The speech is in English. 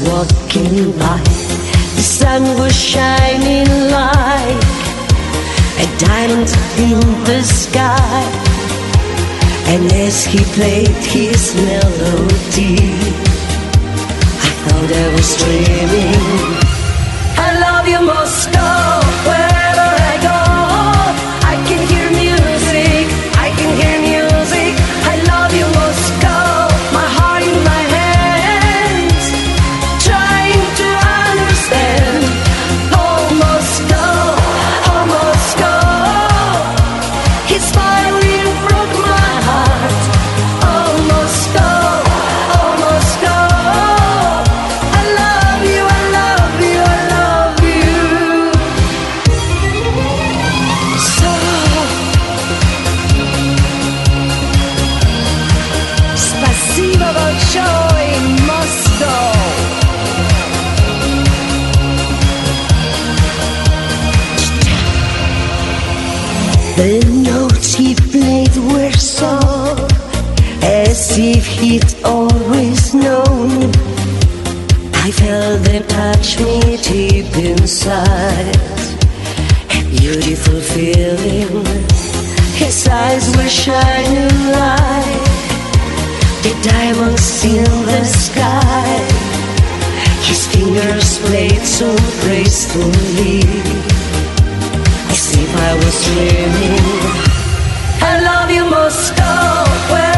walking by. The sun was shining like a diamond in the sky. And as he played his melody, I thought I was dreaming. I love you, Moscow. Wherever I go, I can hear music. I can hear music. I love you, Moscow. My heart in my hands, trying to understand. Oh, Moscow, oh, Moscow. His violin broke my heart. Oh, Moscow, oh, Moscow. I love you, I love you, I love you. So, spasibo большое, Moscow. The notes he played were so as if he'd always known. I felt them touch me deep inside. A beautiful feeling. His eyes were shining like the diamonds in the sky. His fingers played so gracefully, as if I was dreaming. I love you, Moscow.